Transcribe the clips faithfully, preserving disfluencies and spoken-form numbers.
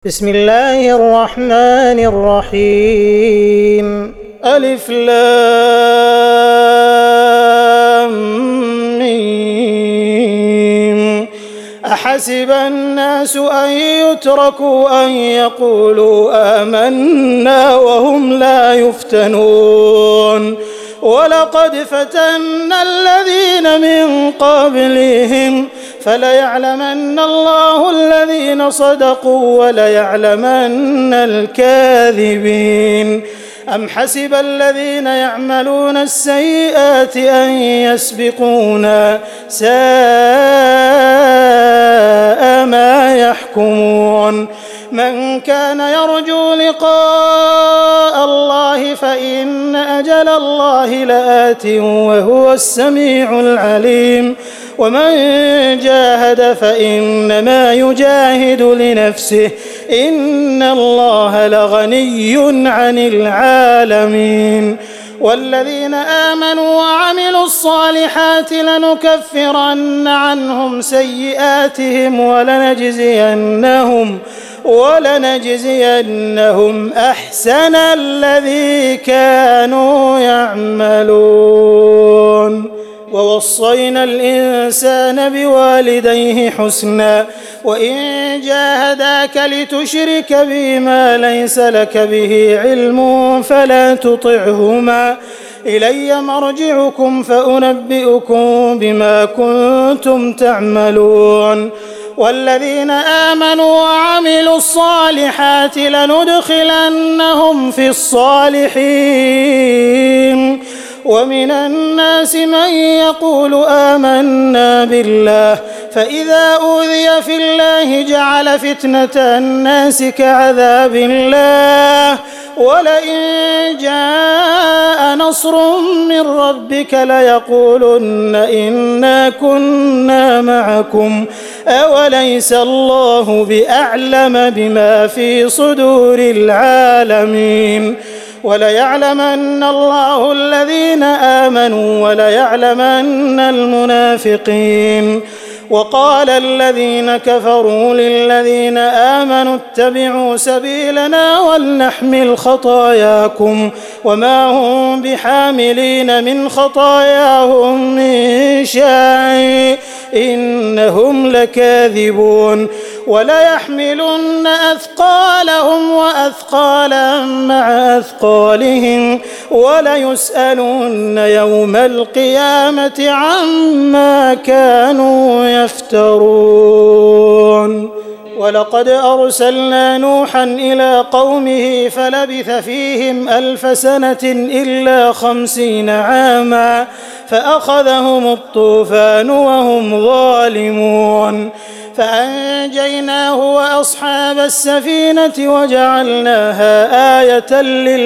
بسم الله الرحمن الرحيم ألف لام ميم أحسب الناس أن يتركوا أن يقولوا آمنا وهم لا يفتنون ولقد فتنا الذين من قبلهم فليعلمن الله الذين صدقوا وليعلمن الكاذبين أم حسب الذين يعملون السيئات أن يسبقونا ساء ما يحكمون من كان يرجو لقاء الله فإن أجل الله لآت وهو السميع العليم ومن جاهد فإنما يجاهد لنفسه إن الله لغني عن العالمين والذين آمنوا وعملوا الصالحات لنكفرن عنهم سيئاتهم ولنجزينهم ولنجزينهم أحسن الذي كانوا يعملون ووصينا الإنسان بوالديه حسنا وإن جاهداك لتشرك بي ما ليس لك به علم فلا تطعهما إلي مرجعكم فأنبئكم بما كنتم تعملون والذين آمنوا وعملوا الصالحات لندخلنهم في الصالحين ومن الناس من يقول آمنا بالله فإذا أوذي في الله جعل فتنة الناس كعذاب الله ولئن جاء نصر من ربك ليقولن إنا كنا معكم أوليس الله بأعلم بما في صدور العالمين وليعلمن الله الذين آمنوا وليعلمن المنافقين وقال الذين كفروا للذين آمنوا اتبعوا سبيلنا ولنحمل خطاياكم وما هم بحاملين من خطاياهم من شيء إنهم لكاذبون وليحملن أثقالهم وأثقالا مع أثقالهم وليسألن يوم القيامة عما كانوا يفترون ولقد أرسلنا نوحا إلى قومه فلبث فيهم ألف سنة إلا خمسين عاما فأخذهم الطوفان وهم ظالمون فأنجيناه وأصحاب السفينة وجعلناها آية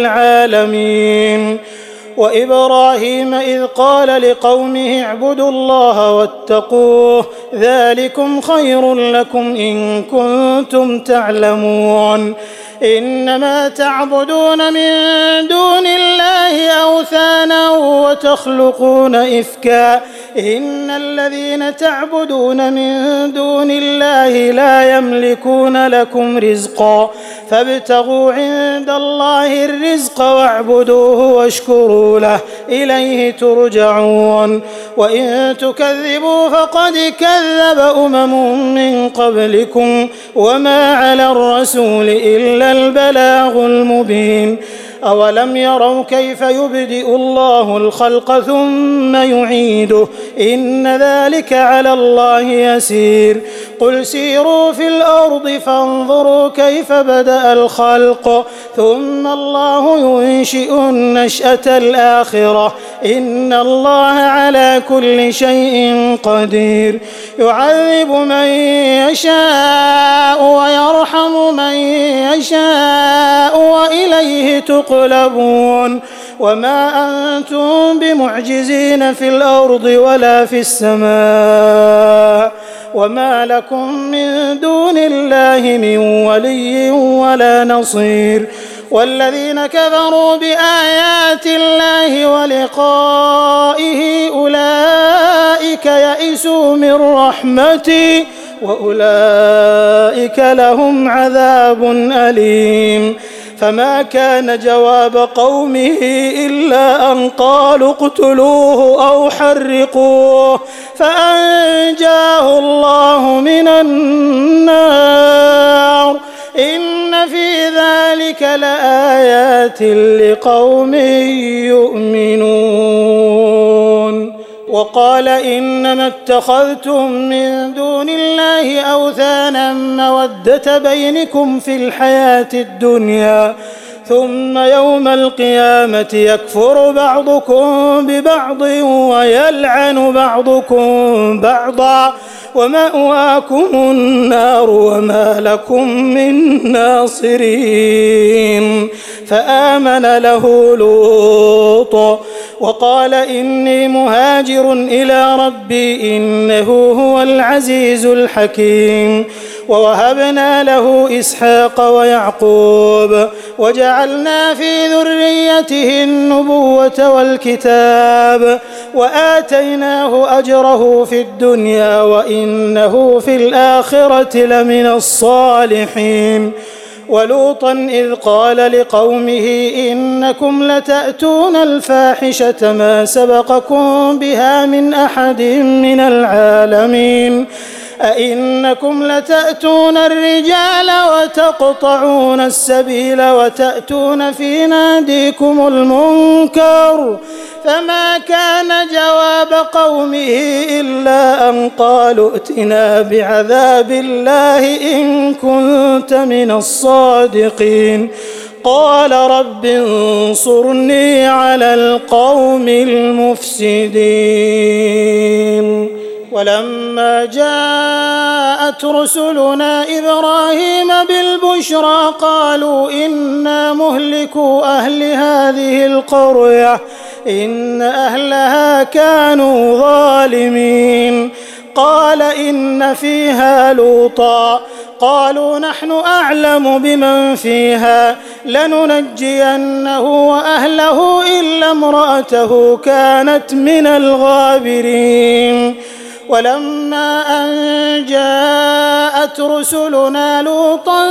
للعالمين وإبراهيم إذ قال لقومه اعبدوا الله واتقوه ذلكم خير لكم إن كنتم تعلمون إنما تعبدون من دون الله أوثانا وتخلقون إفكا إن الذين تعبدون من دون الله لا يملكون لكم رزقا فابتغوا عند الله الرزق واعبدوه واشكروا له إليه ترجعون وإن تكذبوا فقد كذب أمم من قبلكم وما على الرسول إلا البلاغ المبين أولم يروا كيف يبدئ الله الخلق ثم يعيده إن ذلك على الله يسير قل سيروا في الأرض فانظروا كيف بدأ الخلق ثم الله ينشئ النشأة الآخرة إن الله على كل شيء قدير يعذب من يشاء ويرحم من يشاء وإليه تقلبون وما أنتم بمعجزين في الأرض ولا في السماء وما لكم من دون الله من ولي ولا نصير والذين كفروا بآيات الله ولقائه أولئك يئسوا من رحمتي وأولئك لهم عذاب أليم. فما كان جواب قومه إلا أن قالوا اقتلوه أو حرقوه فأنجاه الله من النار. إن في ذلك لآيات لقوم يؤمنون. وقال إنما اتخذتم من دون الله أوثانا مودة بينكم في الحياة الدنيا ثم يوم القيامة يكفر بعضكم ببعض ويلعن بعضكم بعضا ومأواكم النار وما لكم من ناصرين. فآمن له لوط وقال إني مهاجر إلى ربي إنه هو العزيز الحكيم. ووهبنا له إسحاق ويعقوب وجعلنا في ذريته النبوة والكتاب وآتيناه أجره في الدنيا وإنه في الآخرة لمن الصالحين. ولوطا إذ قال لقومه إنكم لتأتون الفاحشة ما سبقكم بها من أحد من العالمين أئنكم لتأتون الرجال وتقطعون السبيل وتأتون في ناديكم المنكر. فما كان جواب قومه إلا أن قالوا ائتنا بعذاب الله إن كنت من الصادقين. قال رب انصرني على القوم المفسدين. ولما جاءت رسلنا إبراهيم بالبشرى قالوا إنا مهلكو أهل هذه القرية إن أهلها كانوا ظالمين. قال إن فيها لوطا قالوا نحن أعلم بمن فيها لننجينه وأهله إلا امرأته كانت من الغابرين. ولما أن جاءت رسلنا لوطا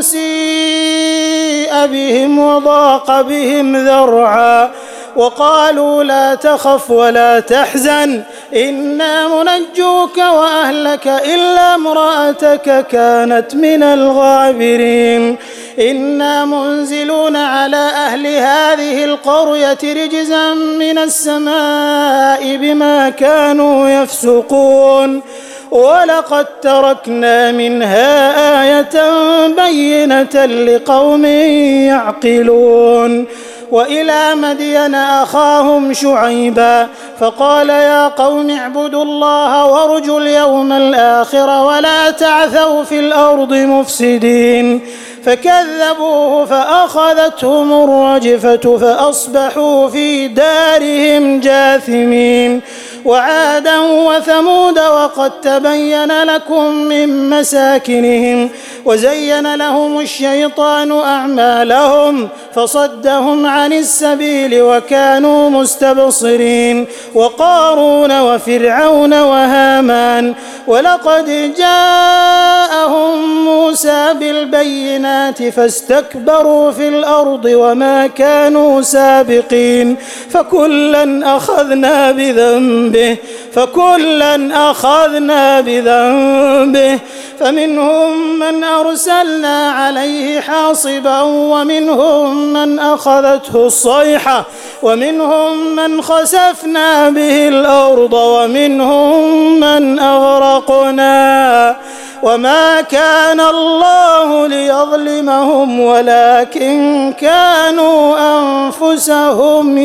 سيء بهم وضاق بهم ذرعا وقالوا لا تخف ولا تحزن إنا منجوك وأهلك إلا امرأتك كانت من الغابرين. إنا منزلون على أهل هذه القرية رجزا من السماء بما كانوا يفسقون. ولقد تركنا منها آية بينة لقوم يعقلون. وإلى مدين أخاهم شعيبا فقال يا قوم اعبدوا الله وارجوا اليوم الآخر ولا تعثوا في الأرض مفسدين. فكذبوه فأخذتهم الرجفة فأصبحوا في دارهم جاثمين. وعادا وثمود وقد تبين لكم من مساكنهم وزين لهم الشيطان أعمالهم فصدهم عن السبيل وكانوا مستبصرين. وقارون وفرعون وهامان ولقد جاءهم موسى بالبينات فاستكبروا في الأرض وما كانوا سابقين. فكلا أخذنا بذنبه فكلا أخذنا بذنبه فمنهم من أرسلنا عليه حاصبا ومنهم من أخذته الصيحة ومنهم من خسفنا به الأرض ومنهم من أغرقنا. وما كان الله ليظلمهم ولكن كانوا أنفسهم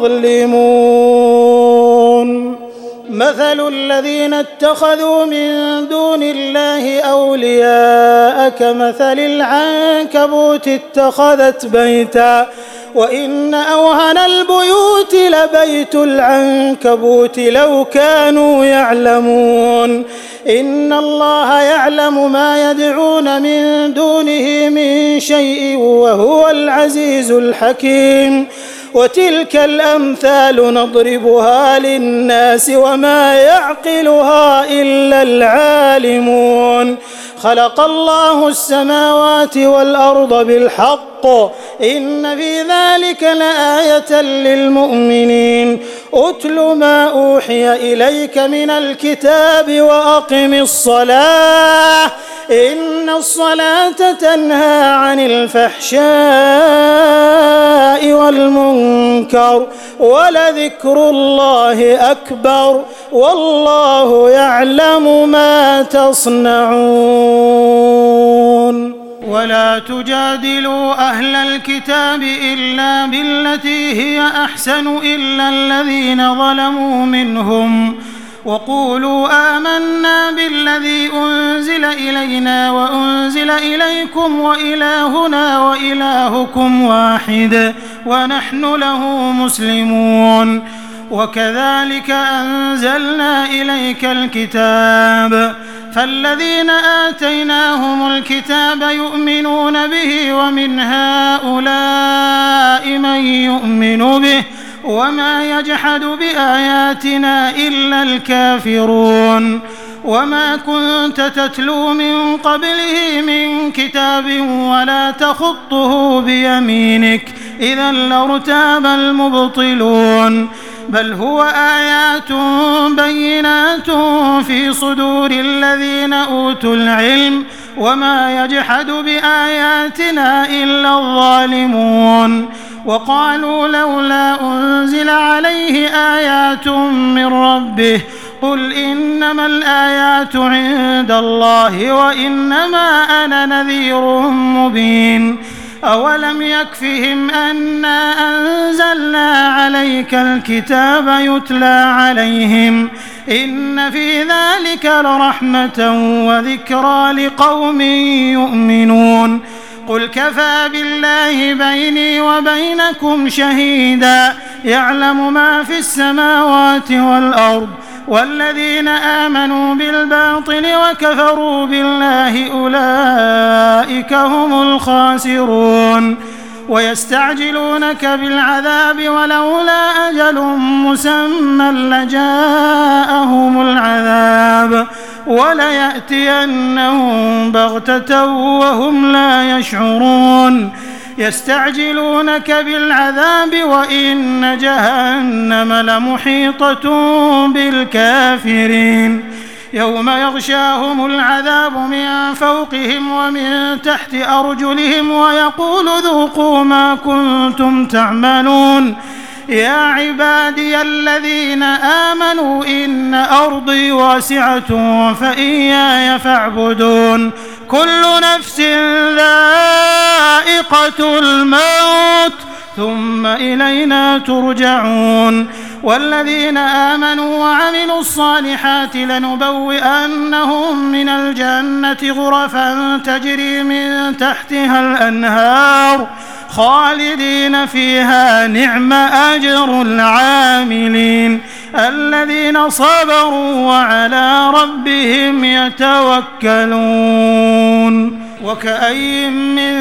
يظلمون. مثل الذين اتخذوا من دون الله أولياء كمثل العنكبوت اتخذت بيتا وإن أوهن البيوت لبيت العنكبوت لو كانوا يعلمون. إن الله يعلم ما يدعون من دونه من شيء وهو العزيز الحكيم. وتلك الأمثال نضربها للناس وما يعقلها إلا العالمون. خلق الله السماوات والأرض بالحق إن في ذلك لآية للمؤمنين. أتل ما أوحي إليك من الكتاب وأقم الصلاة إن الصلاة تنهى عن الفحشاء والمنكر ولذكر الله أكبر والله يعلم ما تصنعون. ولا تجادلوا أهل الكتاب إلا بالتي هي أحسن إلا الذين ظلموا منهم وقولوا آمنا بالذي أنزل إلينا وأنزل إليكم وإلهنا وإلهكم واحد ونحن له مسلمون. وكذلك أنزلنا إليك الكتاب فالذين آتيناهم الكتاب يؤمنون به ومن هؤلاء من يؤمن به وما يجحد بآياتنا إلا الكافرون. وما كنت تتلو من قبله من كتاب ولا تخطه بيمينك إذا لارتاب المبطلون. بل هو آيات بينات في صدور الذين أوتوا العلم وما يجحد بآياتنا إلا الظالمون. وقالوا لولا أنزل عليه آيات من ربه قل إنما الآيات عند الله وإنما أنا نذير مبين. أولم يكفهم أنا أنزلنا عليك الكتاب يتلى عليهم إن في ذلك لرحمة وذكرى لقوم يؤمنون. قل كفى بالله بيني وبينكم شهيدا يعلم ما في السماوات والأرض والذين آمنوا بالباطل وكفروا بالله أولئك هم الخاسرون. ويستعجلونك بالعذاب ولولا أجل مسمى لجاءهم العذاب وليأتينهم بغتة وهم لا يشعرون. يستعجلونك بالعذاب وإن جهنم لمحيطة بالكافرين. يوم يغشاهم العذاب من فوقهم ومن تحت أرجلهم ويقول ذوقوا ما كنتم تعملون. يا عبادي الذين آمنوا إن أرضي واسعة فإياي فاعبدون. كل نفس ذائقة الموت ثم إلينا ترجعون. والذين آمنوا وعملوا الصالحات لنبوئنهم من الجنة غرفا تجري من تحتها الأنهار خالدين فيها نعم أجر العاملين الذين صبروا وعلى ربهم يتوكلون. وكأي من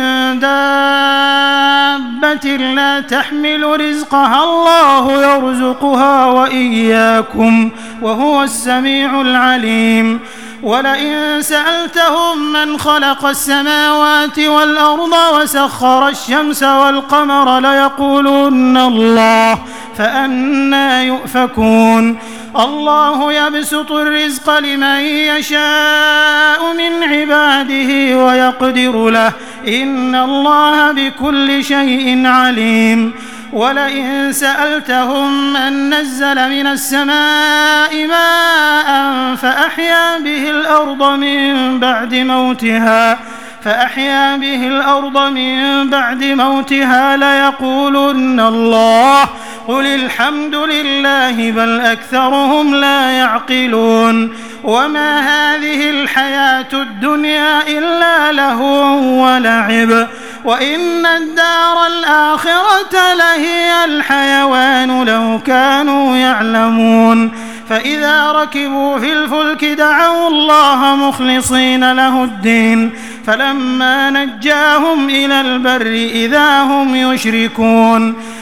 دابة لا تحمل رزقها الله يرزقها وإياكم وهو السميع العليم. ولئن سألتهم من خلق السماوات والأرض وسخر الشمس والقمر ليقولن الله فأنى يؤفكون. الله يبسط الرزق لمن يشاء من عباده ويقدر له إن الله بكل شيء عليم. ولئن سألتهم من نزل من السماء ماء فأحيا به الأرض من بعد موتها فأحيا به الأرض من بعد موتها ليقولن الله قل الحمد لله بل أكثرهم لا يعقلون. وما هذه الحياة الدنيا إلا لهو ولعب وإن الدار الآخرة لهي الحيوان لو كانوا يعلمون. فإذا ركبوا في الفلك دعوا الله مخلصين له الدين فلما نجاهم إلى البر إذا هم يشركون.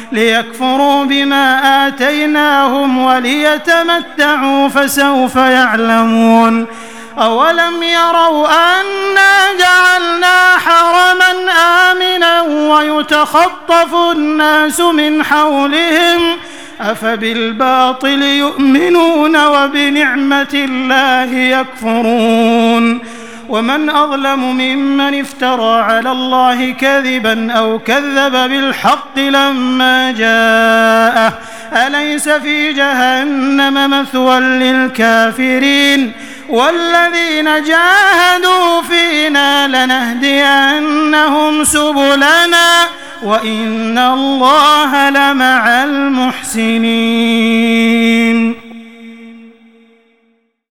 ليكفروا بما آتيناهم وليتمتعوا فسوف يعلمون أولم يروا أنا جعلنا حرما آمنا ويتخطف الناس من حولهم أفبالباطل يؤمنون وبنعمة الله يكفرون ومن أظلم ممن افترى على الله كذبا أو كذب بالحق لما جاءه أليس في جهنم مثوى للكافرين والذين جاهدوا فينا لنهدينهم سبلنا وإن الله لمع المحسنين.